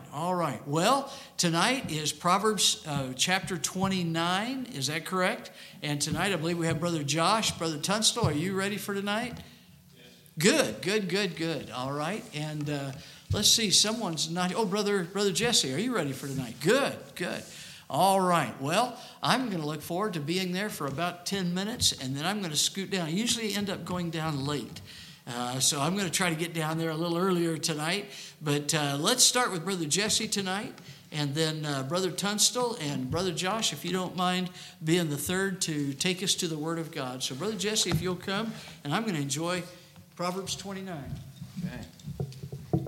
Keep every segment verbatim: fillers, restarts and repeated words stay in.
all right. Well, tonight is Proverbs uh, chapter twenty-nine. Is that correct? And tonight I believe we have Brother Josh. Brother Tunstall, are you ready for tonight? Yes. Good, good, good, good. All right. And uh, let's see, someone's not. Oh, Brother, Brother Jesse, are you ready for tonight? Good, good. All right. Well, I'm going to look forward to being there for about ten minutes, and then I'm going to scoot down. I usually end up going down late. Uh, so I'm going to try to get down there a little earlier tonight. But uh, let's start with Brother Jesse tonight, and then uh, Brother Tunstall and Brother Josh, if you don't mind being the third to take us to the Word of God. So Brother Jesse, if you'll come, and I'm going to enjoy Proverbs twenty-nine. Okay.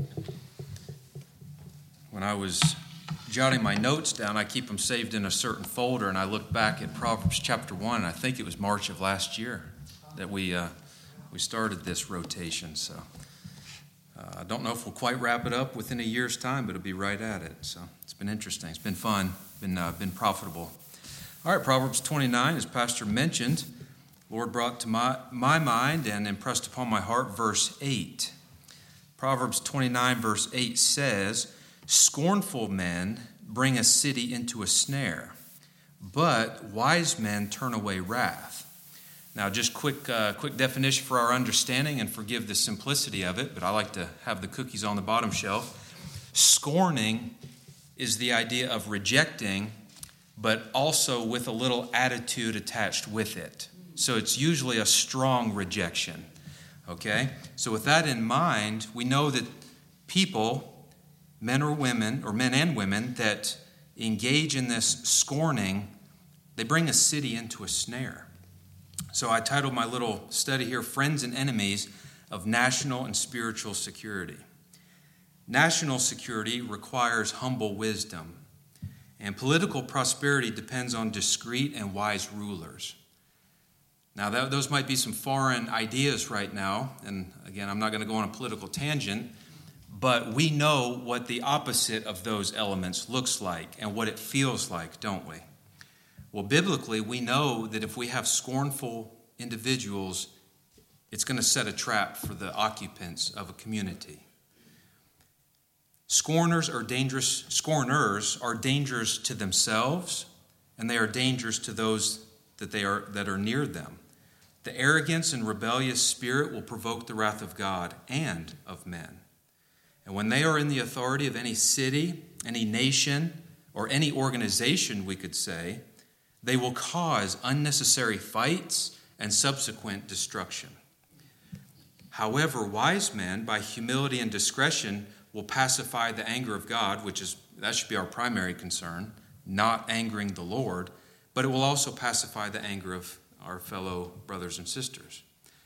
When I was jotting my notes down, I keep them saved in a certain folder, and I looked back at Proverbs chapter one, and I think it was March of last year that we uh, we started this rotation. So uh, I don't know if we'll quite wrap it up within a year's time, but it'll be right at it. So it's been interesting. It's been fun. Been uh, been profitable. All right, Proverbs twenty-nine, as Pastor mentioned, Lord brought to my, my mind and impressed upon my heart verse eight. Proverbs twenty-nine, verse eight says, "Scornful men bring a city into a snare, but wise men turn away wrath." Now, just quick uh, quick definition for our understanding, and forgive the simplicity of it, but I like to have the cookies on the bottom shelf. Scorning is the idea of rejecting, but also with a little attitude attached with it. So it's usually a strong rejection, okay? So with that in mind, we know that people, men or women, or men and women, that engage in this scorning, they bring a city into a snare. So I titled my little study here, Friends and Enemies of National and Spiritual Security. National security requires humble wisdom, and political prosperity depends on discreet and wise rulers. Now, that, those might be some foreign ideas right now, and again, I'm not going to go on a political tangent, but we know what the opposite of those elements looks like and what it feels like, don't we? Well, biblically, we know that if we have scornful individuals, it's going to set a trap for the occupants of a community. Scorners are dangerous, scorners are dangerous to themselves, and they are dangerous to those that they are that are near them. The arrogance and rebellious spirit will provoke the wrath of God and of men. And when they are in the authority of any city, any nation, or any organization, we could say, they will cause unnecessary fights and subsequent destruction. However, wise men, by humility and discretion, will pacify the anger of God, which is that should be our primary concern, not angering the Lord, but it will also pacify the anger of our fellow brothers and sisters.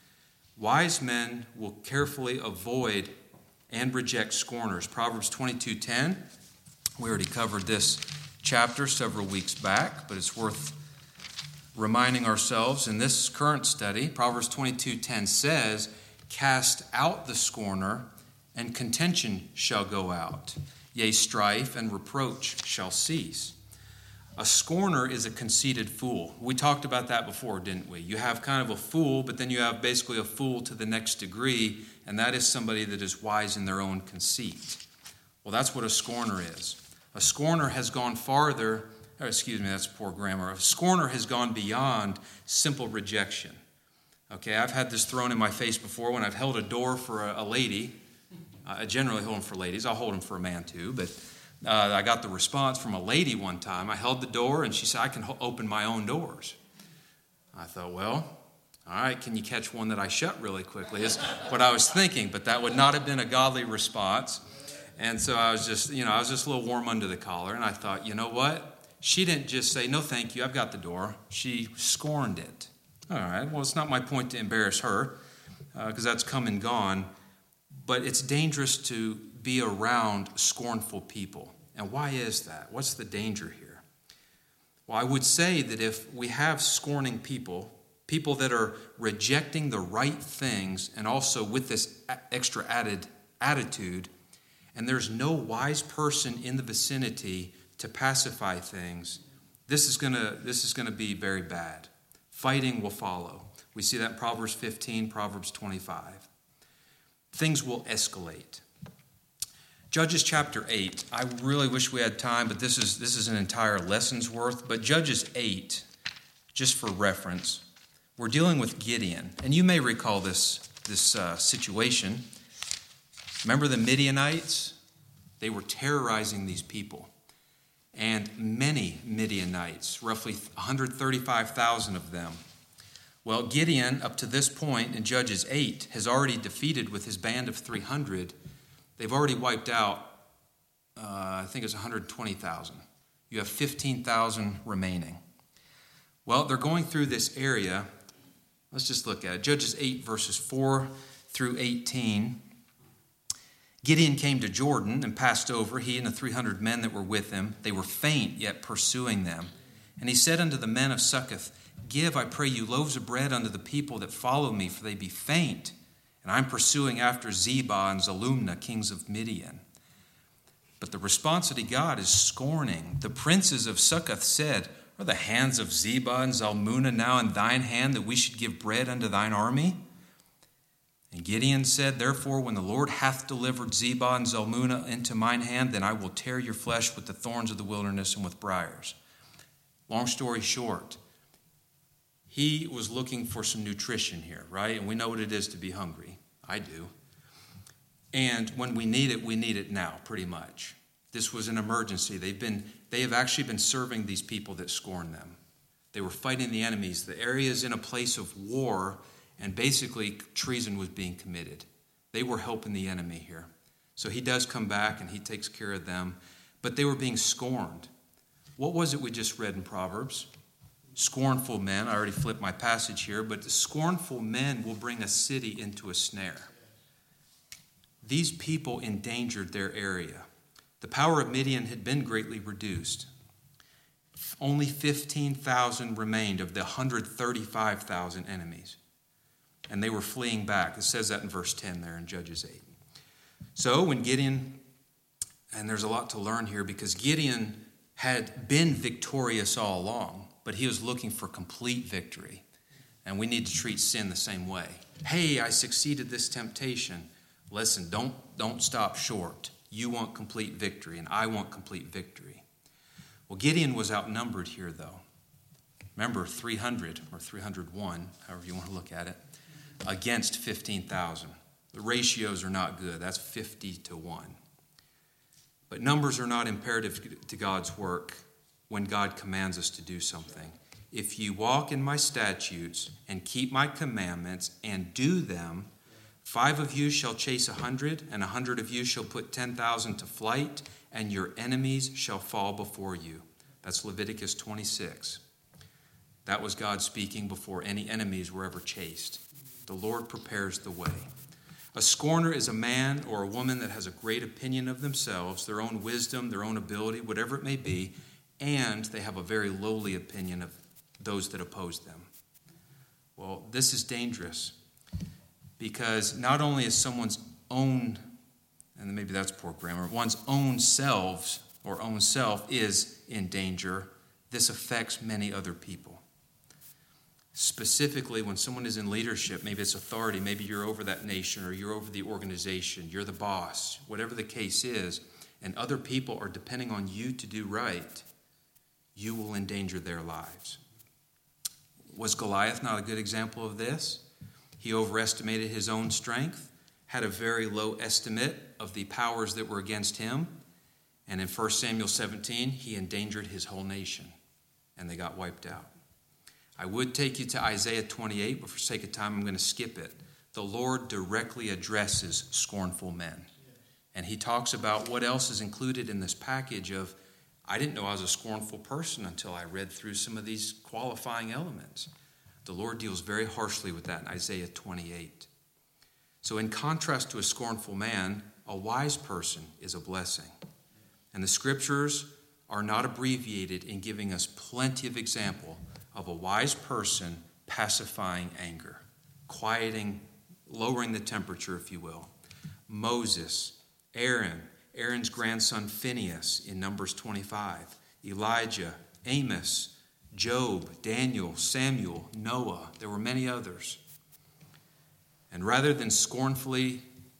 Wise men will carefully avoid and reject scorners. Proverbs twenty-two ten, we already covered this chapter several weeks back, but it's worth reminding ourselves in this current study. Proverbs twenty-two ten says, "Cast out the scorner, and contention shall go out. Yea, strife and reproach shall cease." A scorner is a conceited fool. We talked about that before, didn't we? You have kind of a fool, but then you have basically a fool to the next degree, and that is somebody that is wise in their own conceit. Well, that's what a scorner is. A scorner has gone farther, or excuse me, that's poor grammar. A scorner has gone beyond simple rejection. Okay, I've had this thrown in my face before when I've held a door for a, a lady. I generally hold them for ladies. I'll hold them for a man too, but uh, I got the response from a lady one time. I held the door, and she said, "I can ho- open my own doors." I thought, well, all right, can you catch one that I shut really quickly? Is what I was thinking, but that would not have been a godly response. And so I was just, you know, I was just a little warm under the collar, and I thought, you know what? She didn't just say, "No, thank you, I've got the door." She scorned it. All right, well, it's not my point to embarrass her, because uh, that's come and gone, but it's dangerous to be around scornful people. And why is that? What's the danger here? Well, I would say that if we have scorning people, people that are rejecting the right things, and also with this extra added attitude, and there's no wise person in the vicinity to pacify things, this is gonna this is gonna be very bad. Fighting will follow. We see that in Proverbs fifteen, Proverbs twenty-five. Things will escalate. Judges chapter eight. I really wish we had time, but this is this is an entire lesson's worth. But Judges eight, just for reference, we're dealing with Gideon. And you may recall this, this uh, situation. Remember the Midianites? They were terrorizing these people. And many Midianites, roughly one hundred thirty-five thousand of them. Well, Gideon, up to this point in Judges eight, has already defeated with his band of three hundred. They've already wiped out, uh, I think it's one hundred twenty thousand. You have fifteen thousand remaining. Well, they're going through this area. Let's just look at it. Judges eight, verses four through eighteen. Gideon came to Jordan and passed over, he and the three hundred men that were with him. They were faint, yet pursuing them. And he said unto the men of Succoth, Give, I pray you, loaves of bread unto the people that follow me, for they be faint. And I'm pursuing after Zebah and Zalmunna, kings of Midian. But the response that he got is scorning. The princes of Succoth said, Are the hands of Zebah and Zalmunna now in thine hand, that we should give bread unto thine army? And Gideon said, Therefore, when the Lord hath delivered Zebah and Zalmunna into mine hand, then I will tear your flesh with the thorns of the wilderness and with briars. Long story short, he was looking for some nutrition here, right? And we know what it is to be hungry. I do. And when we need it, we need it now, pretty much. This was an emergency. They've been, they have actually been serving these people that scorn them. They were fighting the enemies. The area is in a place of war, and basically treason was being committed. They were helping the enemy here. So he does come back, and he takes care of them. But they were being scorned. What was it we just read in Proverbs? Scornful men, I already flipped my passage here, but the scornful men will bring a city into a snare. These people endangered their area. The power of Midian had been greatly reduced. Only fifteen thousand remained of the one hundred thirty-five thousand enemies. And they were fleeing back. It says that in verse ten there in Judges eight. So when Gideon, and there's a lot to learn here, because Gideon had been victorious all along, but he was looking for complete victory. And we need to treat sin the same way. Hey, I succeeded this temptation. Listen, don't, don't stop short. You want complete victory, and I want complete victory. Well, Gideon was outnumbered here, though. Remember, three hundred, or three hundred one, however you want to look at it, against fifteen thousand. The ratios are not good. That's fifty to one. But numbers are not imperative to God's work when God commands us to do something. If you walk in my statutes and keep my commandments and do them, five of you shall chase a hundred, and a hundred of you shall put ten thousand to flight, and your enemies shall fall before you. That's Leviticus twenty-six. That was God speaking before any enemies were ever chased. The Lord prepares the way. A scorner is a man or a woman that has a great opinion of themselves, their own wisdom, their own ability, whatever it may be, and they have a very lowly opinion of those that oppose them. Well, this is dangerous because not only is someone's own, and maybe that's poor grammar, one's own selves or own self is in danger, this affects many other people. Specifically, when someone is in leadership, maybe it's authority, maybe you're over that nation or you're over the organization, you're the boss, whatever the case is, and other people are depending on you to do right, you will endanger their lives. Was Goliath not a good example of this? He overestimated his own strength, had a very low estimate of the powers that were against him, and in First Samuel seventeen, he endangered his whole nation, and they got wiped out. I would take you to Isaiah twenty-eight, but for sake of time, I'm going to skip it. The Lord directly addresses scornful men, and he talks about what else is included in this package of, I didn't know I was a scornful person until I read through some of these qualifying elements. The Lord deals very harshly with that in Isaiah twenty-eight. So in contrast to a scornful man, a wise person is a blessing. And the scriptures are not abbreviated in giving us plenty of example of a wise person pacifying anger, quieting, lowering the temperature, if you will. Moses, Aaron, Aaron's grandson Phinehas in Numbers twenty-five, Elijah, Amos, Job, Daniel, Samuel, Noah. There were many others. And rather than scornfully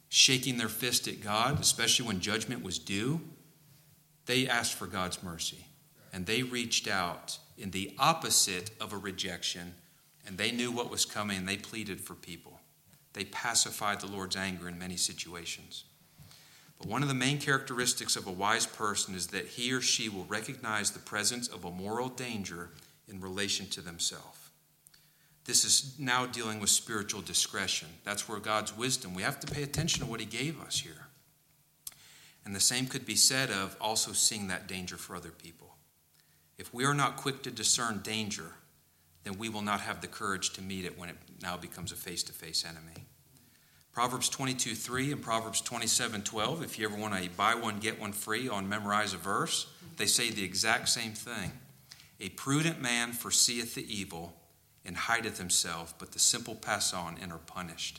shaking their fist at God, especially when judgment was due, they asked for God's mercy. And they reached out in the opposite of a rejection, and they knew what was coming, and they pleaded for people. They pacified the Lord's anger in many situations. But one of the main characteristics of a wise person is that he or she will recognize the presence of a moral danger in relation to themselves. This is now dealing with spiritual discretion. That's where God's wisdom, we have to pay attention to what he gave us here. And the same could be said of also seeing that danger for other people. If we are not quick to discern danger, then we will not have the courage to meet it when it now becomes a face-to-face enemy. Proverbs twenty-two three and Proverbs twenty-seven twelve, if you ever want to buy one, get one free on memorize a verse, they say the exact same thing. A prudent man foreseeth the evil and hideth himself, but the simple pass on and are punished.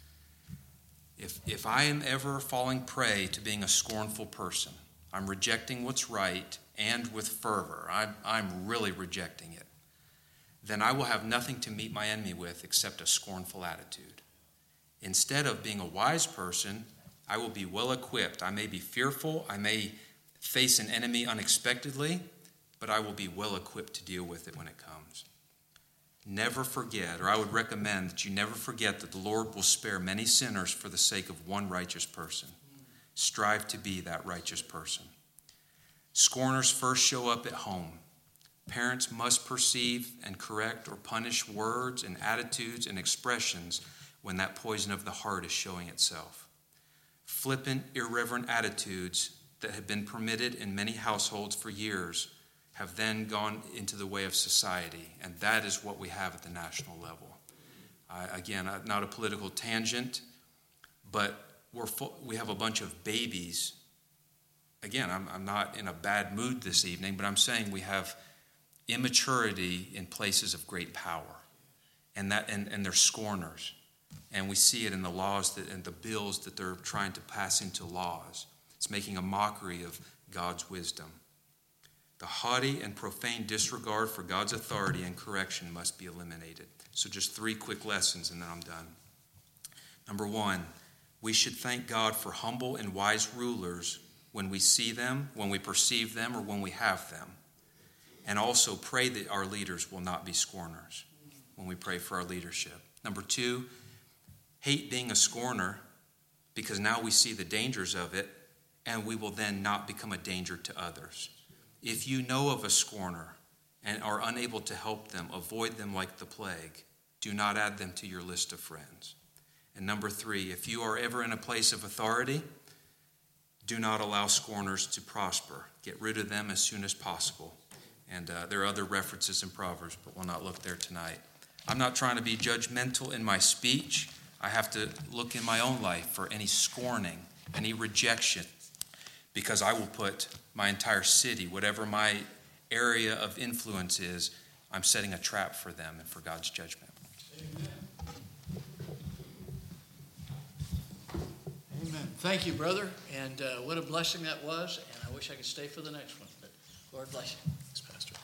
If, if I am ever falling prey to being a scornful person, I'm rejecting what's right and with fervor, I'm, I'm really rejecting it, then I will have nothing to meet my enemy with except a scornful attitude. Instead of being a wise person, I will be well equipped. I may be fearful, I may face an enemy unexpectedly, but I will be well equipped to deal with it when it comes. Never forget, or I would recommend that you never forget that the Lord will spare many sinners for the sake of one righteous person. Strive to be that righteous person. Scorners first show up at home. Parents must perceive and correct or punish words and attitudes and expressions when that poison of the heart is showing itself. Flippant, irreverent attitudes that have been permitted in many households for years have then gone into the way of society, and that is what we have at the national level. Uh, again, uh, not a political tangent, but we're full, we have a bunch of babies. Again, I'm, I'm not in a bad mood this evening, but I'm saying we have immaturity in places of great power, and that and, and they're scorners. And we see it in the laws that, and the bills that they're trying to pass into laws. It's making a mockery of God's wisdom. The haughty and profane disregard for God's authority and correction must be eliminated. So just three quick lessons and then I'm done. Number one, we should thank God for humble and wise rulers when we see them, when we perceive them, or when we have them. And also pray that our leaders will not be scorners when we pray for our leadership. Number two, hate being a scorner because now we see the dangers of it and we will then not become a danger to others. If you know of a scorner and are unable to help them, avoid them like the plague. Do not add them to your list of friends. And number three, if you are ever in a place of authority, do not allow scorners to prosper. Get rid of them as soon as possible. And uh, there are other references in Proverbs, but we'll not look there tonight. I'm not trying to be judgmental in my speech. I have to look in my own life for any scorning, any rejection, because I will put my entire city, whatever my area of influence is, I'm setting a trap for them and for God's judgment. Amen. Amen. Thank you, brother. And uh, what a blessing that was. And I wish I could stay for the next one. But Lord bless you. Thanks, Pastor.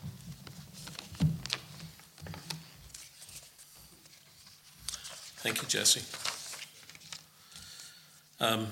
Thank you, Jesse. Um,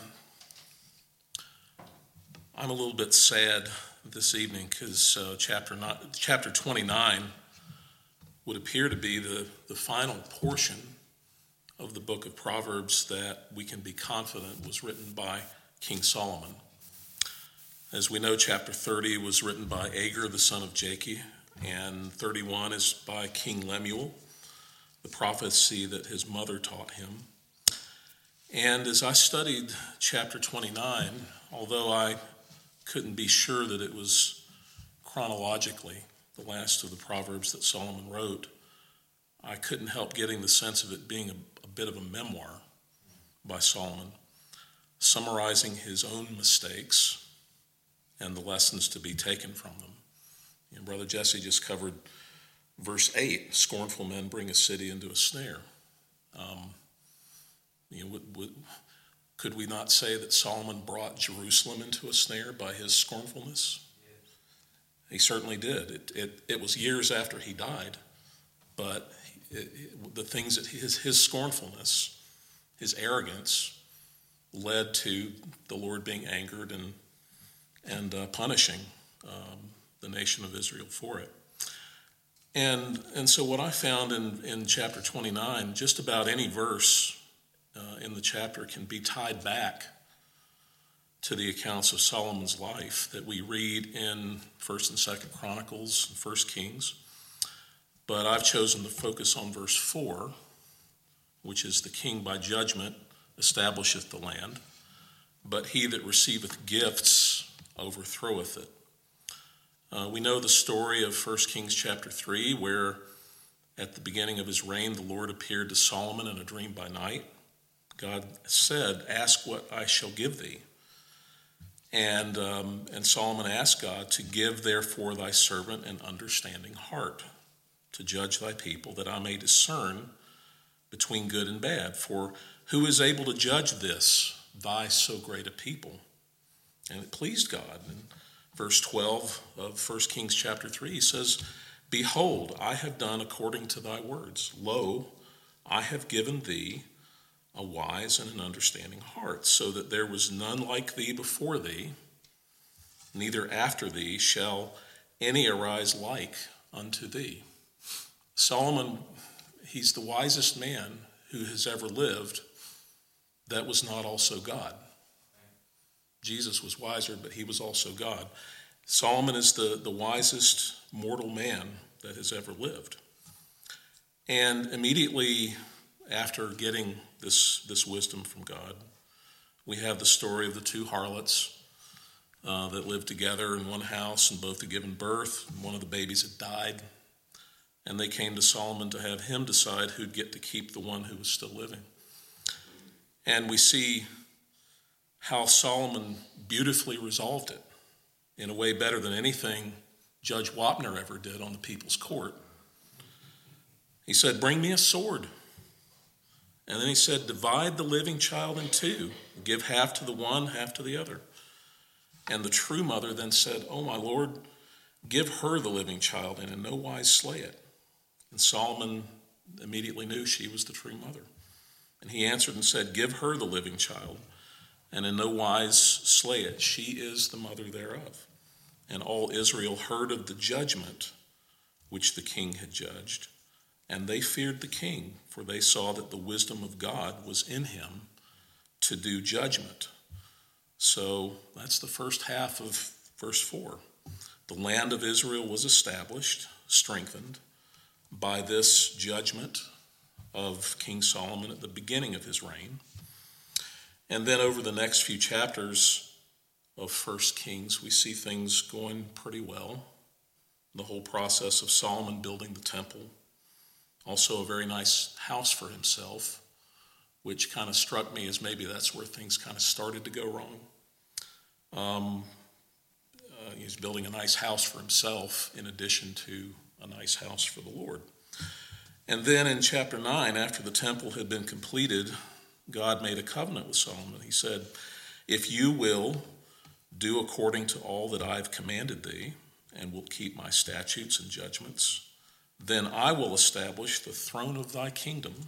I'm a little bit sad this evening because uh, chapter not, chapter twenty-nine would appear to be the, the final portion of the book of Proverbs that we can be confident was written by King Solomon. As we know, chapter thirty was written by Agur, the son of Jakeh, and thirty-one is by King Lemuel, the prophecy that his mother taught him. And as I studied chapter twenty-nine, although I couldn't be sure that it was chronologically the last of the Proverbs that Solomon wrote, I couldn't help getting the sense of it being a, a bit of a memoir by Solomon, summarizing his own mistakes and the lessons to be taken from them. You know, Brother Jesse just covered verse eight, scornful men bring a city into a snare. Um, you know, would, would, could we not say that Solomon brought Jerusalem into a snare by his scornfulness? Yes. He certainly did. It, it, it was years after he died, but it, it, the things that his, his scornfulness, his arrogance, led to the Lord being angered and and uh, punishing um, the nation of Israel for it. And and so what I found in, in chapter twenty-nine, just about any verse uh, in the chapter can be tied back to the accounts of Solomon's life that we read in First and Second Chronicles and First Kings. But I've chosen to focus on verse four, which is, the king by judgment establisheth the land, but he that receiveth gifts overthroweth it. Uh, we know the story of First Kings chapter three, where at the beginning of his reign, the Lord appeared to Solomon in a dream by night. God said, "Ask what I shall give thee." And, um, and Solomon asked God to give, therefore, thy servant an understanding heart, to judge thy people, that I may discern between good and bad. For who is able to judge this, thy so great a people? And it pleased God. In verse twelve of First Kings chapter three, he says, "Behold, I have done according to thy words. Lo, I have given thee a wise and an understanding heart, so that there was none like thee before thee, neither after thee shall any arise like unto thee." Solomon, he's the wisest man who has ever lived. That was not also God. Jesus was wiser, but he was also God. Solomon is the, the wisest mortal man that has ever lived. And immediately after getting this, this wisdom from God, we have the story of the two harlots uh, that lived together in one house, and both had given birth. One of the babies had died. And they came to Solomon to have him decide who'd get to keep the one who was still living. And we see how Solomon beautifully resolved it in a way better than anything Judge Wapner ever did on the people's court. He said, "Bring me a sword." And then he said, "Divide the living child in two, give half to the one, half to the other." And the true mother then said, "Oh, my Lord, give her the living child, and in no wise slay it." And Solomon immediately knew she was the true mother. And he answered and said, "Give her the living child, and in no wise slay it. She is the mother thereof." And all Israel heard of the judgment which the king had judged, and they feared the king, for they saw that the wisdom of God was in him to do judgment. So that's the first half of verse four. The land of Israel was established, strengthened by this judgment of King Solomon at the beginning of his reign. And then over the next few chapters of First Kings, we see things going pretty well. The whole process of Solomon building the temple, also a very nice house for himself, which kind of struck me as maybe that's where things kind of started to go wrong. Um, uh, he's building a nice house for himself in addition to a nice house for the Lord. And then in chapter nine, after the temple had been completed, God made a covenant with Solomon. He said, "If you will do according to all that I have commanded thee, and will keep my statutes and judgments, then I will establish the throne of thy kingdom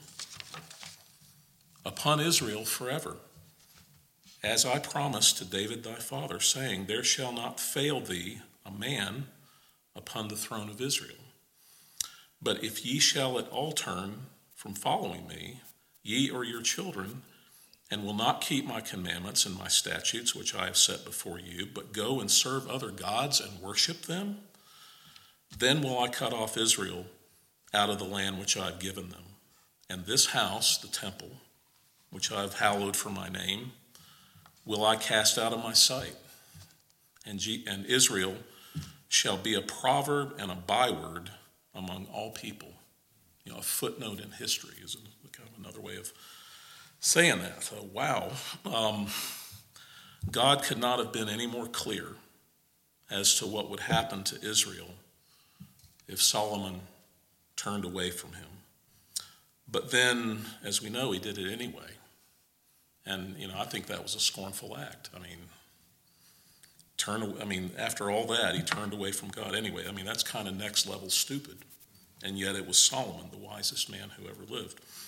upon Israel forever, as I promised to David thy father, saying, there shall not fail thee a man upon the throne of Israel. But if ye shall at all turn from following me, ye or your children, and will not keep my commandments and my statutes which I have set before you, but go and serve other gods and worship them, then will I cut off Israel out of the land which I have given them. And this house, the temple, which I have hallowed for my name, will I cast out of my sight. And, G- and Israel shall be a proverb and a byword among all people." You know, a footnote in history is kind of another way of saying that. Uh, wow. Um, God could not have been any more clear as to what would happen to Israel if Solomon turned away from him. But then, as we know, he did it anyway. And, you know, I think that was a scornful act. I mean, turn. I mean, after all that, he turned away from God anyway. I mean, that's kind of next level stupid. And yet it was Solomon, the wisest man who ever lived.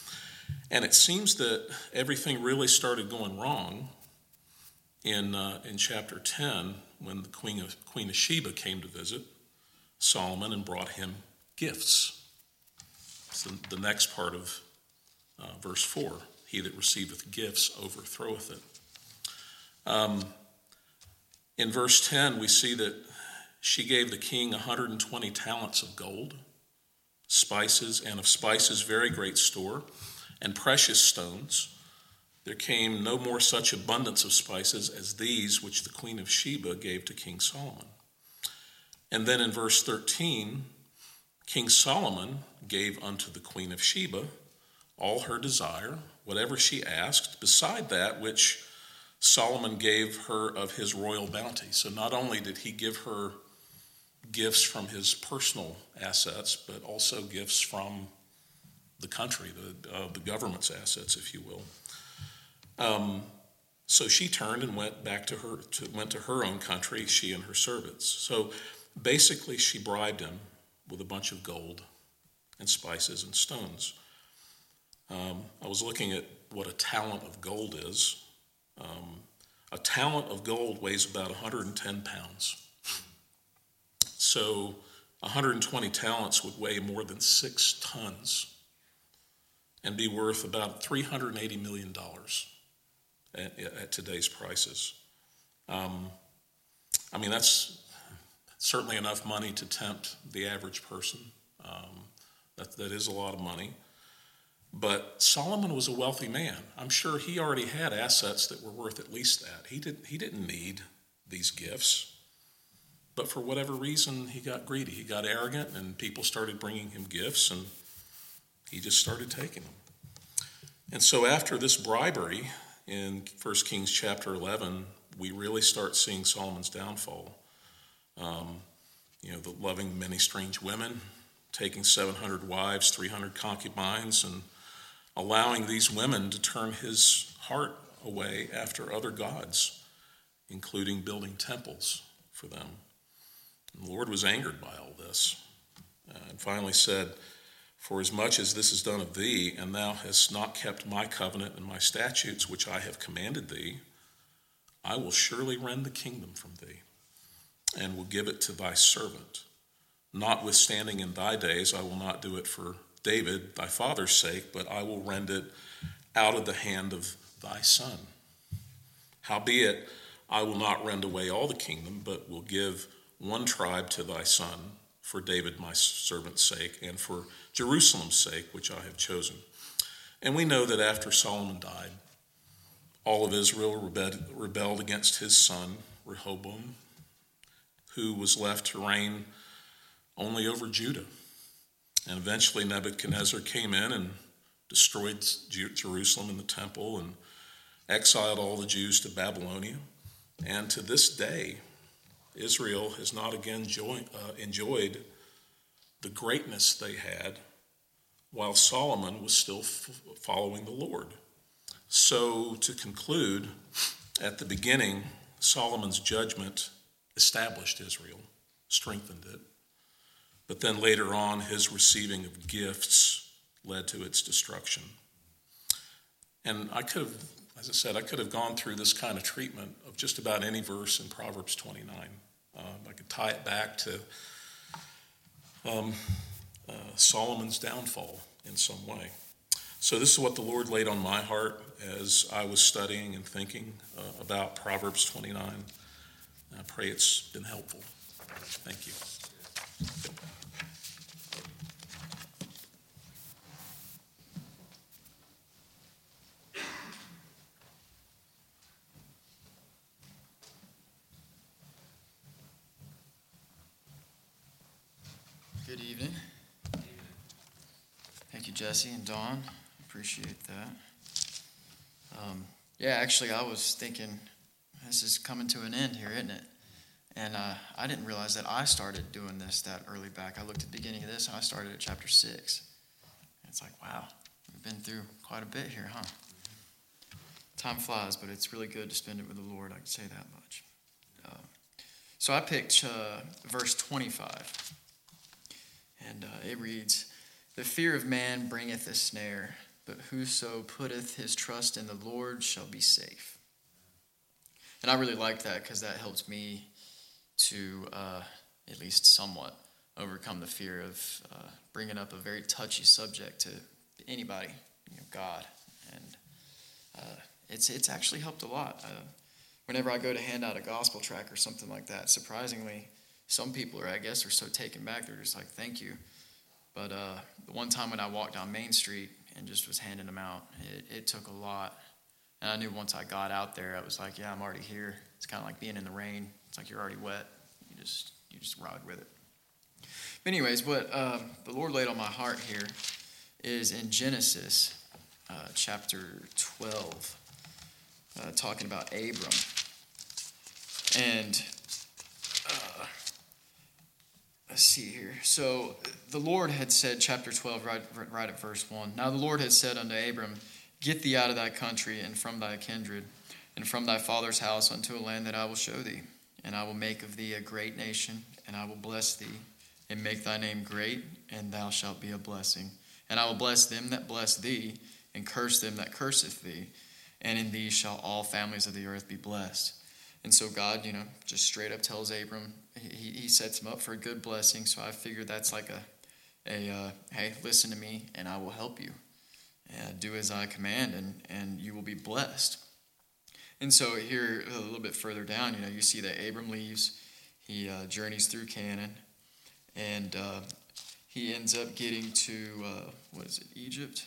And it seems that everything really started going wrong in uh, in chapter ten when the Queen of, Queen of Sheba came to visit Solomon and brought him gifts. It's the, the next part of uh, verse four. He that receiveth gifts overthroweth it. Um, in verse ten, we see that she gave the king one hundred twenty talents of gold, spices, and of spices very great store, and precious stones. There came no more such abundance of spices as these which the queen of Sheba gave to King Solomon. And then in verse thirteen, King Solomon gave unto the queen of Sheba all her desire, whatever she asked, beside that which Solomon gave her of his royal bounty. So not only did he give her gifts from his personal assets, but also gifts from the country, the, uh, the government's assets, if you will. Um, so she turned and went back to her, to, went to her own country, she and her servants. So basically she bribed him with a bunch of gold and spices and stones. Um, I was looking at what a talent of gold is. Um, a talent of gold weighs about one hundred ten pounds. So one hundred twenty talents would weigh more than six tons and be worth about three hundred eighty million dollars at, at today's prices. Um, I mean, that's certainly enough money to tempt the average person. Um, that, that is a lot of money. But Solomon was a wealthy man. I'm sure he already had assets that were worth at least that. He didn't, he didn't need these gifts. But for whatever reason, he got greedy. He got arrogant, and people started bringing him gifts, and he just started taking them. And so after this bribery in First Kings chapter eleven, we really start seeing Solomon's downfall. Um, you know, the loving many strange women, taking seven hundred wives, three hundred concubines, and allowing these women to turn his heart away after other gods, including building temples for them. And the Lord was angered by all this, uh, and finally said, "For as much as this is done of thee, and thou hast not kept my covenant and my statutes which I have commanded thee, I will surely rend the kingdom from thee, and will give it to thy servant. Notwithstanding in thy days I will not do it for David, thy father's sake, but I will rend it out of the hand of thy son. Howbeit, I will not rend away all the kingdom, but will give one tribe to thy son, for David my servant's sake, and for Jerusalem's sake, which I have chosen." And we know that after Solomon died, all of Israel rebelled against his son, Rehoboam, who was left to reign only over Judah. And eventually Nebuchadnezzar came in and destroyed Jerusalem and the temple and exiled all the Jews to Babylonia. And to this day, Israel has not again joy, uh, enjoyed the greatness they had while Solomon was still f- following the Lord. So to conclude, at the beginning, Solomon's judgment established Israel, strengthened it. But then later on, his receiving of gifts led to its destruction. And I could have, as I said, I could have gone through this kind of treatment of just about any verse in Proverbs twenty-nine. Uh, I could tie it back to um, uh, Solomon's downfall in some way. So this is what the Lord laid on my heart as I was studying and thinking uh, about Proverbs twenty-nine. I pray it's been helpful. Thank you. Good evening. Thank you, Jesse and Dawn. Appreciate that. Um, yeah, actually, I was thinking this is coming to an end here, isn't it? And uh, I didn't realize that I started doing this that early back. I looked at the beginning of this, and I started at chapter six. And it's like, wow, we've been through quite a bit here, huh? Time flies, but it's really good to spend it with the Lord. I can say that much. Uh, so I picked uh, verse twenty-five. And uh, it reads, "The fear of man bringeth a snare, but whoso putteth his trust in the Lord shall be safe. And I really like that because that helps me to, uh, at least somewhat, overcome the fear of uh, bringing up a very touchy subject to anybody, you know, God. And uh, it's it's actually helped a lot. Uh, whenever I go to hand out a gospel tract or something like that, surprisingly, some people are, I guess, are so taken back, they're just like, thank you. But uh, the one time when I walked down Main Street and just was handing them out, it, it took a lot. And I knew once I got out there, I was like, yeah, I'm already here. It's kind of like being in the rain. It's like you're already wet. You just you just ride with it. But anyways, what uh, the Lord laid on my heart here is in Genesis uh, chapter twelve, uh, talking about Abram. And uh, let's see here. So the Lord had said, chapter twelve, right, right at verse one, now the Lord had said unto Abram, get thee out of thy country and from thy kindred and from thy father's house unto a land that I will show thee. And I will make of thee a great nation, and I will bless thee, and make thy name great, and thou shalt be a blessing. And I will bless them that bless thee, and curse them that curseth thee. And in thee shall all families of the earth be blessed. And so God, you know, just straight up tells Abram, he, he sets him up for a good blessing. So I figured that's like a, a uh, hey, listen to me, and I will help you. Uh, do as I command, and, and you will be blessed. And so here, a little bit further down, you know, you see that Abram leaves. He uh, journeys through Canaan, and uh, he ends up getting to, uh, what is it, Egypt?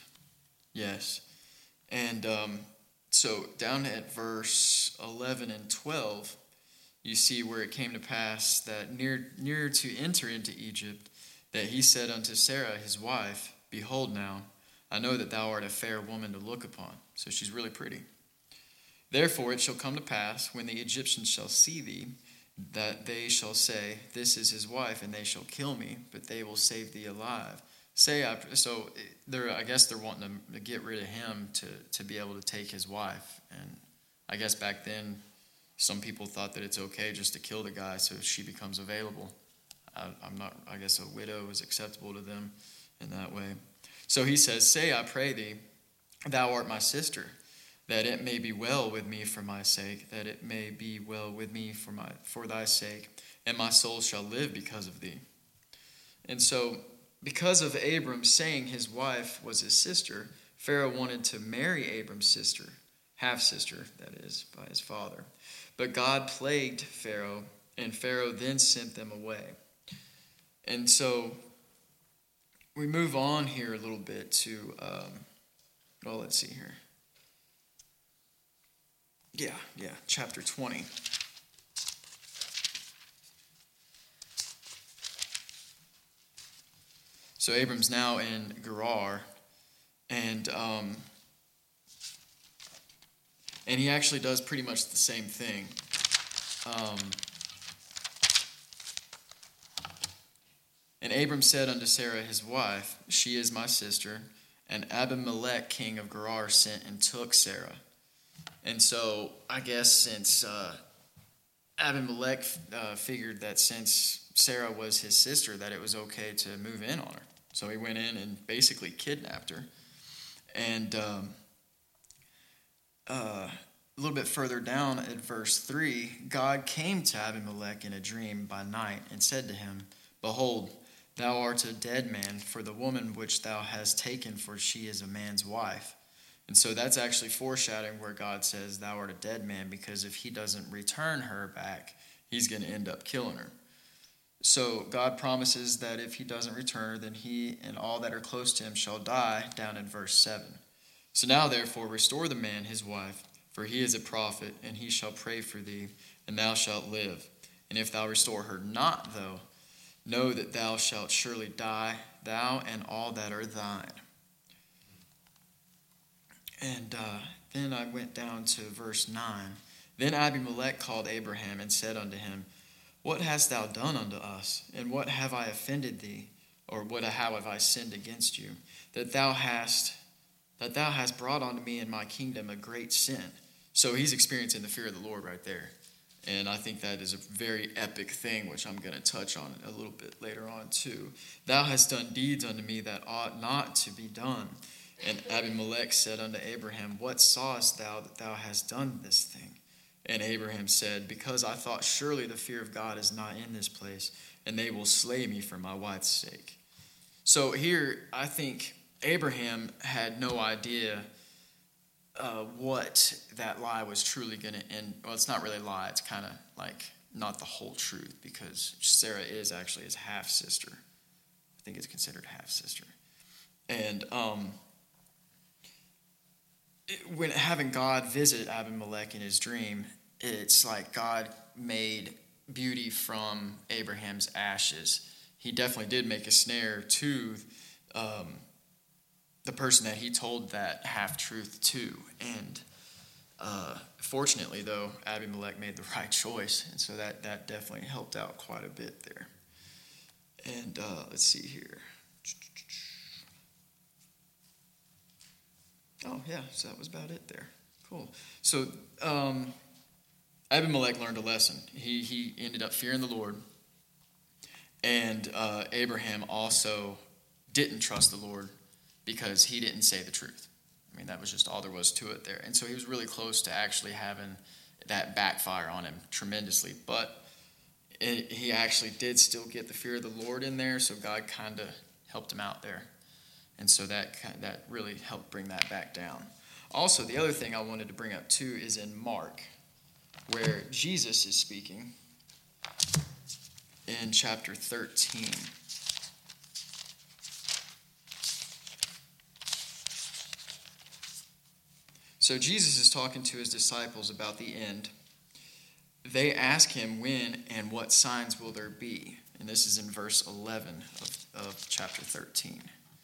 Yes. And um, so down at verse eleven and twelve, you see where it came to pass that near, near to enter into Egypt, that he said unto Sarah, his wife, behold now, I know that thou art a fair woman to look upon. So she's really pretty. Therefore it shall come to pass, when the Egyptians shall see thee, that they shall say, this is his wife, and they shall kill me, but they will save thee alive. Say, I, so they're, I guess they're wanting to get rid of him to, to be able to take his wife. And I guess back then, some people thought that it's okay just to kill the guy so she becomes available. I, I'm not, I guess a widow is acceptable to them in that way. So he says, say, I pray thee, thou art my sister, that it may be well with me for my sake, that it may be well with me for my for thy sake, and my soul shall live because of thee. And so, because of Abram saying his wife was his sister, Pharaoh wanted to marry Abram's sister, half-sister, that is, by his father. But God plagued Pharaoh, and Pharaoh then sent them away. And so, we move on here a little bit to, um, well, let's see here. Yeah, yeah, chapter twenty. So Abram's now in Gerar, and um, and he actually does pretty much the same thing. Um, and Abram said unto Sarah his wife, she is my sister, and Abimelech king of Gerar sent and took Sarah. And so I guess since uh, Abimelech uh, figured that since Sarah was his sister, that it was okay to move in on her. So he went in and basically kidnapped her. And um, uh, a little bit further down at verse three, God came to Abimelech in a dream by night and said to him, behold, thou art a dead man, for the woman which thou hast taken, for she is a man's wife. And so that's actually foreshadowing where God says, thou art a dead man, because if he doesn't return her back, he's going to end up killing her. So God promises that if he doesn't return her, then he and all that are close to him shall die, down in verse seven. So now, therefore, restore the man his wife, for he is a prophet, and he shall pray for thee, and thou shalt live. And if thou restore her not, though, know that thou shalt surely die, thou and all that are thine. And uh, then I went down to verse nine. Then Abimelech called Abraham and said unto him, what hast thou done unto us? And what have I offended thee? Or what how have I sinned against you? That thou hast that thou hast brought unto me in my kingdom a great sin. So he's experiencing the fear of the Lord right there. And I think that is a very epic thing, which I'm going to touch on a little bit later on too. Thou hast done deeds unto me that ought not to be done. And Abimelech said unto Abraham, What sawest thou that thou hast done this thing? And Abraham said, Because I thought surely the fear of God is not in this place, and they will slay me for my wife's sake. So here, I think Abraham had no idea uh, what that lie was truly going to end. Well, it's not really a lie. It's kind of like not the whole truth, because Sarah is actually his half-sister. I think it's considered half-sister. And um, it, when having God visit Abimelech in his dream, it's like God made beauty from Abraham's ashes. He definitely did make a snare to um, the person that he told that half-truth to. And uh, fortunately, though, Abimelech made the right choice. And so that, that definitely helped out quite a bit there. And uh, let's see here. Oh, yeah, so that was about it there. Cool. So um, Abimelech learned a lesson. He, he ended up fearing the Lord. And uh, Abraham also didn't trust the Lord because he didn't say the truth. I mean, that was just all there was to it there. And so he was really close to actually having that backfire on him tremendously. But it, he actually did still get the fear of the Lord in there, so God kind of helped him out there. And so that that really helped bring that back down. Also, the other thing I wanted to bring up too is in Mark, where Jesus is speaking in chapter thirteen. So Jesus is talking to his disciples about the end. They ask him when and what signs will there be. And this is in verse eleven of, of chapter thirteen.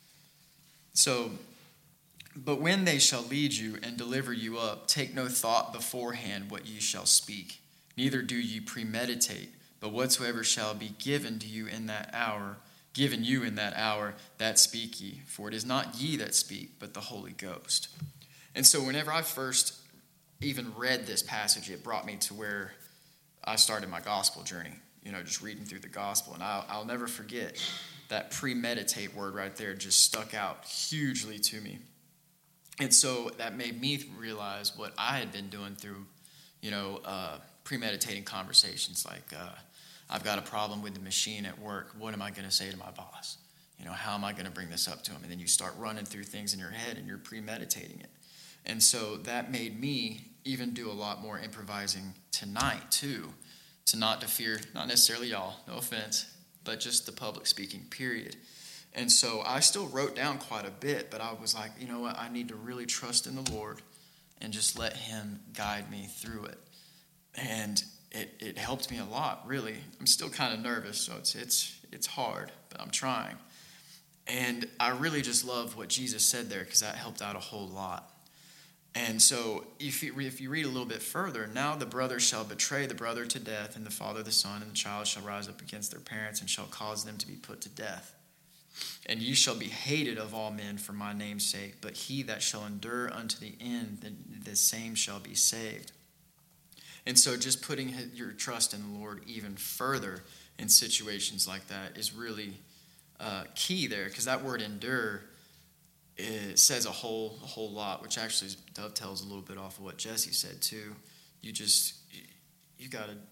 So, but when they shall lead you and deliver you up, take no thought beforehand what ye shall speak. Neither do ye premeditate, but whatsoever shall be given to you in that hour, given you in that hour, that speak ye. For it is not ye that speak, but the Holy Ghost. And so whenever I first even read this passage, it brought me to where I started my gospel journey, you know, just reading through the gospel. And I'll, I'll never forget that premeditate word right there just stuck out hugely to me. And so that made me realize what I had been doing through, you know, uh, premeditating conversations like, uh, I've got a problem with the machine at work. What am I going to say to my boss? You know, how am I going to bring this up to him? And then you start running through things in your head and you're premeditating it. And so that made me even do a lot more improvising tonight, too, to not to fear, not necessarily y'all, no offense, but just the public speaking, period. And so I still wrote down quite a bit, but I was like, you know what, I need to really trust in the Lord and just let him guide me through it. And it, it helped me a lot, really. I'm still kind of nervous, so it's it's it's hard, but I'm trying. And I really just love what Jesus said there, because that helped out a whole lot. And so if you, if you read a little bit further, now the brother shall betray the brother to death, and the father the son, and the child shall rise up against their parents, and shall cause them to be put to death. And ye shall be hated of all men for my name's sake, but he that shall endure unto the end, the, the same shall be saved. And so just putting your trust in the Lord even further in situations like that is really uh, key there, because that word endure, it says a whole a whole lot, which actually dovetails a little bit off of what Jesse said too. You just you, you got to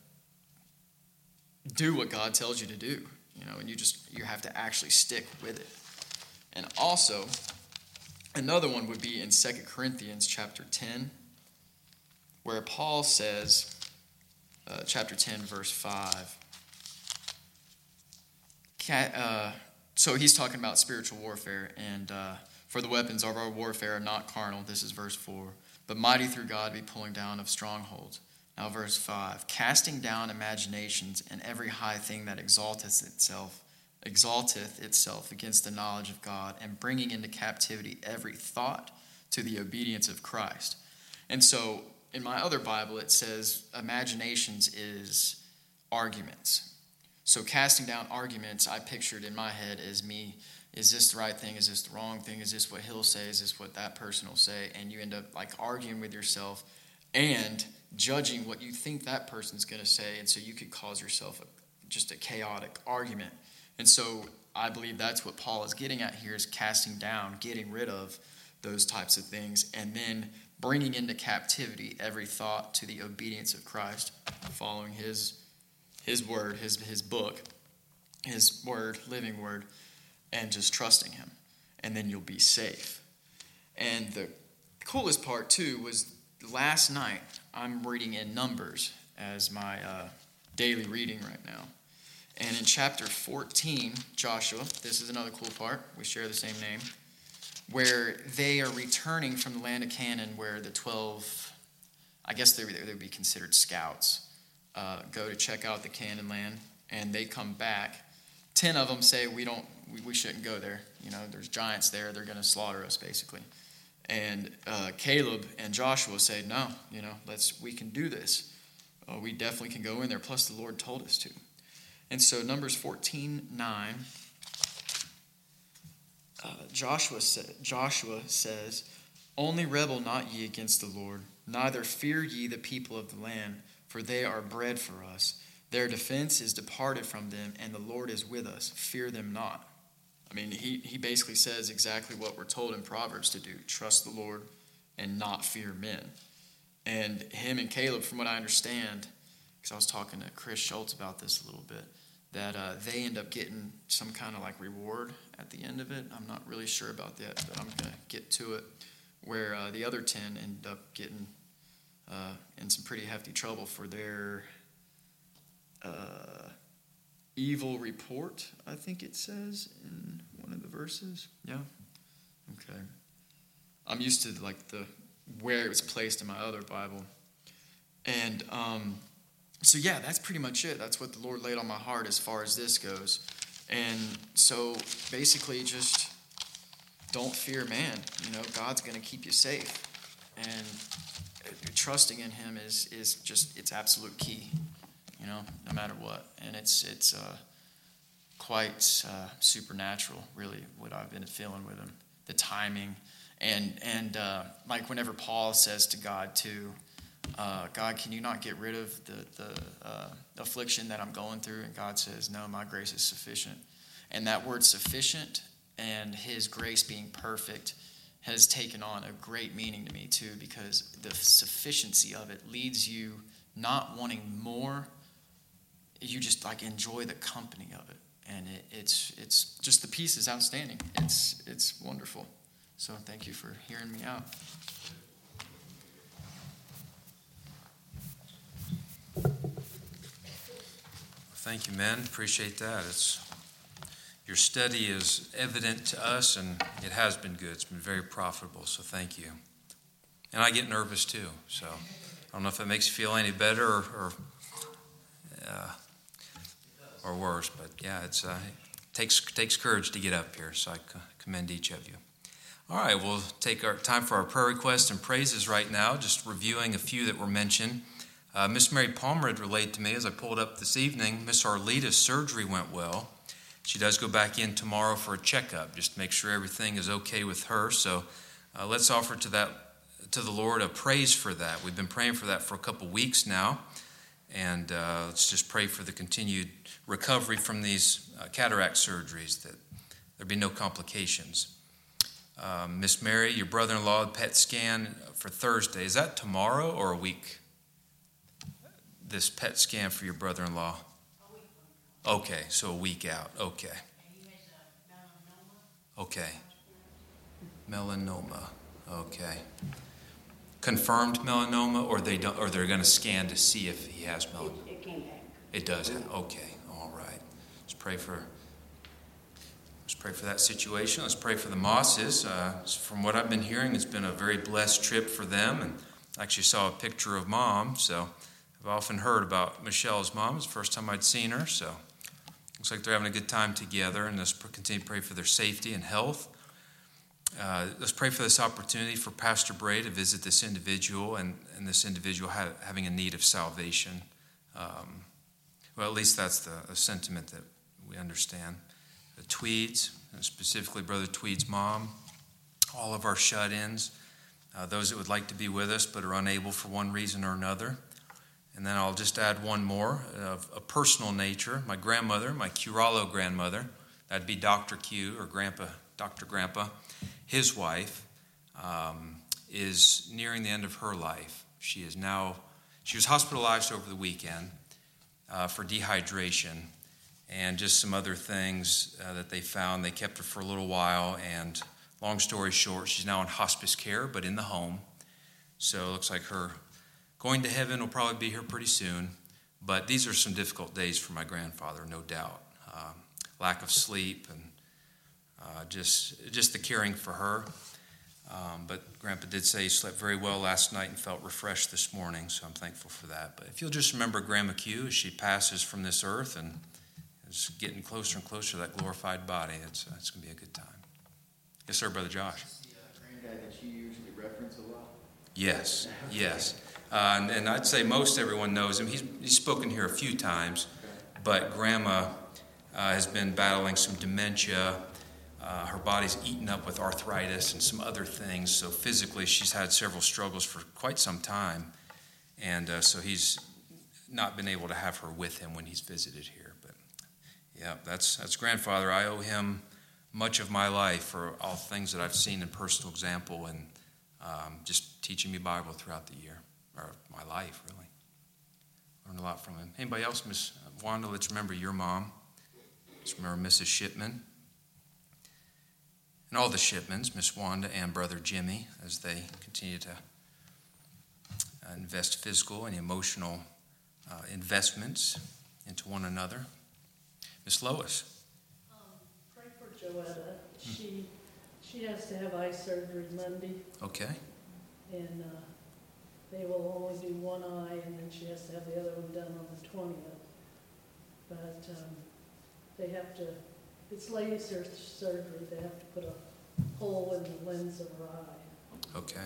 do what God tells you to do, you know, and you just you have to actually stick with it. And also, another one would be in Second Corinthians chapter ten, where Paul says, uh, chapter ten, verse five. Uh, so he's talking about spiritual warfare, and uh, for the weapons of our warfare are not carnal, this is verse four, but mighty through God to be pulling down of strongholds. Now verse five, casting down imaginations and every high thing that exalteth itself, exalteth itself against the knowledge of God, and bringing into captivity every thought to the obedience of Christ. And so in my other Bible it says imaginations is arguments. So casting down arguments, I pictured in my head as me, is this the right thing? Is this the wrong thing? Is this what he'll say? Is this what that person will say? And you end up like arguing with yourself and judging what you think that person's going to say. And so you could cause yourself a, just a chaotic argument. And so I believe that's what Paul is getting at here, is casting down, getting rid of those types of things, and then bringing into captivity every thought to the obedience of Christ, following his his word, his his book, his word, living word, and just trusting him. And then you'll be safe. And the coolest part, too, was last night I'm reading in Numbers as my uh, daily reading right now. And in chapter fourteen, Joshua, this is another cool part, we share the same name, where they are returning from the land of Canaan, where the twelve, I guess they would be considered scouts, uh, go to check out the Canaan land, and they come back. Ten of them say, we don't, we, we shouldn't go there. You know, there's giants there, they're going to slaughter us, basically. And uh, Caleb and Joshua say, no, you know, let's, we can do this. Uh, we definitely can go in there, plus the Lord told us to. And so Numbers fourteen nine, uh, Joshua, sa- Joshua says, only rebel not ye against the Lord, neither fear ye the people of the land, for they are bread for us. Their defense is departed from them, and the Lord is with us. Fear them not. I mean, he, he basically says exactly what we're told in Proverbs to do. Trust the Lord and not fear men. And him and Caleb, from what I understand, because I was talking to Chris Schultz about this a little bit, that uh, they end up getting some kind of like reward at the end of it. I'm not really sure about that, but I'm going to get to it, where uh, the other ten end up getting uh, in some pretty hefty trouble for their uh, evil report, I think it says in one of the verses. Yeah? Okay. I'm used to like the where it was placed in my other Bible. And um, so, yeah, that's pretty much it. That's what the Lord laid on my heart as far as this goes. And so basically just don't fear man. You know, God's going to keep you safe. And trusting in him is is just, it's absolute key, you know, no matter what. And it's it's uh, quite uh, supernatural, really, what I've been feeling with him. The timing. And, and uh, like whenever Paul says to God, too, uh, God, can you not get rid of the, the uh, affliction that I'm going through? And God says, no, my grace is sufficient. And that word sufficient and his grace being perfect has taken on a great meaning to me, too, because the sufficiency of it leads you not wanting more. You just like enjoy the company of it. And it, it's it's just, the peace is outstanding. It's It's wonderful. So thank you for hearing me out. Thank you, man. Appreciate that. It's your study is evident to us, and it has been good. It's been very profitable, so thank you. And I get nervous too, so I don't know if it makes you feel any better or or, uh, or worse, but yeah, it's uh, it takes takes courage to get up here. So I commend each of you. All right, we'll take our time for our prayer requests and praises right now, just reviewing a few that were mentioned. Uh, Miss Mary Palmer had relayed to me as I pulled up this evening, Miss Arlita's surgery went well. She does go back in tomorrow for a checkup, just to make sure everything is okay with her. So uh, let's offer to that to the Lord a praise for that. We've been praying for that for a couple weeks now, and uh, let's just pray for the continued recovery from these uh, cataract surgeries, that there be no complications. Um, Miss Mary, your brother-in-law, P E T scan for Thursday. Is that tomorrow or a week? This P E T scan for your brother-in-law? Okay, so a week out. Okay. Okay. Melanoma. Okay. Confirmed melanoma, or they don't, or they're going to scan to see if he has melanoma. It came back. It does. Okay. All right. Let's pray for. Let's pray for that situation. Let's pray for the Mosses. Uh, from what I've been hearing, it's been a very blessed trip for them, and I actually saw a picture of Mom. So I've often heard about Michelle's mom. It's the first time I'd seen her. So looks like they're having a good time together, and let's continue to pray for their safety and health. Uh, let's pray for this opportunity for Pastor Bray to visit this individual, and, and this individual ha- having a need of salvation. Um, well, at least that's the, the sentiment that we understand. The Tweeds, and specifically Brother Tweed's mom, all of our shut-ins, uh, those that would like to be with us but are unable for one reason or another. And then I'll just add one more of a personal nature. My grandmother, my Curalo grandmother, that'd be Doctor Q or Grandpa, Doctor Grandpa, his wife, um, is nearing the end of her life. She is now, she was hospitalized over the weekend uh, for dehydration and just some other things uh, that they found. They kept her for a little while, and long story short, she's now in hospice care, but in the home. So it looks like her going to heaven will probably be here pretty soon. But these are some difficult days for my grandfather, no doubt. Um, lack of sleep and uh, just just the caring for her. Um, but Grandpa did say he slept very well last night and felt refreshed this morning, so I'm thankful for that. But if you'll just remember Grandma Q as she passes from this earth and is getting closer and closer to that glorified body, it's, it's going to be a good time. Yes, sir, Brother Josh. The uh, granddad that you usually reference a lot? Yes, yes. Uh, and, and I'd say most everyone knows him. He's, he's spoken here a few times, but Grandma uh, has been battling some dementia. Uh, her body's eaten up with arthritis and some other things, so physically she's had several struggles for quite some time, and uh, so he's not been able to have her with him when he's visited here. But yeah, that's that's grandfather. I owe him much of my life for all things that I've seen in personal example and um, just teaching me Bible throughout the year, or my life, really. Learned a lot from him. Anybody else? Miss Wanda, let's remember your mom. Let's remember Missus Shipman. And all the Shipmans, Miss Wanda and Brother Jimmy, as they continue to uh, invest physical and emotional uh, investments into one another. Miss Lois. Um, pray for Joetta. She she has to have eye surgery Monday, Okay. and uh, they will only do one eye, and then she has to have the other one done on the twentieth. But um, they have to, it's laser surgery. They have to put a hole in the lens of her eye. Okay.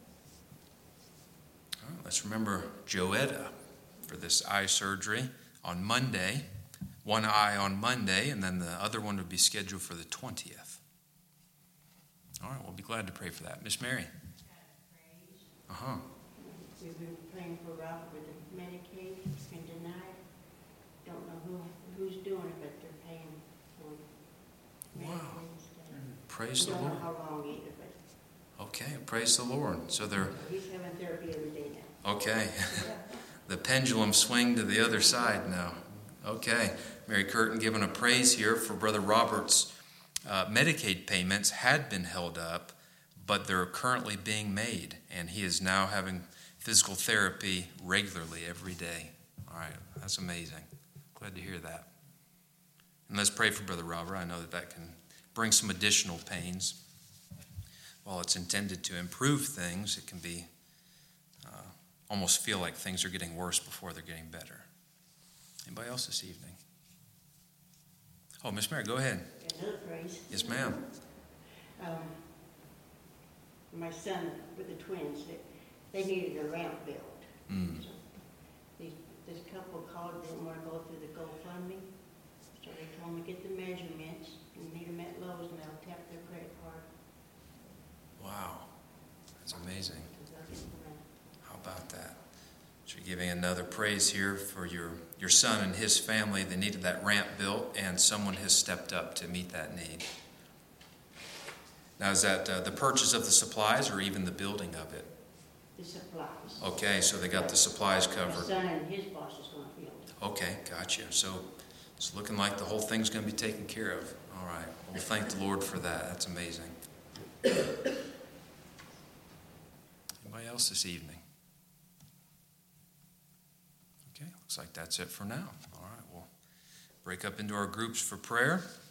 All right, let's remember Joetta for this eye surgery on Monday. One eye on Monday, and then the other one would be scheduled for the twentieth. All right, we'll be glad to pray for that. Miss Mary. Uh-huh. We've been praying for Robert with the Medicaid. It's been denied. Don't know who who's doing it, but they're paying for Wow. Medicaid. Praise the Don't Lord. know how long either, but Okay, praise the Lord. So they're, he's having therapy every day now. okay. The pendulum swing to the other side now. Okay. Mary Curtin giving a praise here for Brother Robert's uh, Medicaid payments had been held up, but they're currently being made, and he is now having physical therapy regularly every day. All right, that's amazing. Glad to hear that. And let's pray for Brother Robert. I know that that can bring some additional pains. While it's intended to improve things, it can be uh, almost feel like things are getting worse before they're getting better. Anybody else this evening? Oh, Miss Mary, go ahead. Another praise. Yes, ma'am. Um, my son with the twins, they, they needed a ramp built. Mm. So these, this couple called, didn't want to go through the GoFundMe. So they told me to get the measurements and meet them at Lowe's, and they'll tap their credit card. Wow, that's amazing. So they'll get the ramp. How about that? So you're giving another praise here for your, your son and his family. They needed that ramp built, and someone has stepped up to meet that need. Now, is that uh, the purchase of the supplies or even the building of it? The supplies. Okay, so they got the supplies My covered. son and his boss is going to build it. Okay, gotcha. So it's looking like the whole thing's going to be taken care of. All right. Well, thank the Lord for that. That's amazing. Anybody else this evening? Okay, looks like that's it for now. All right, we'll break up into our groups for prayer.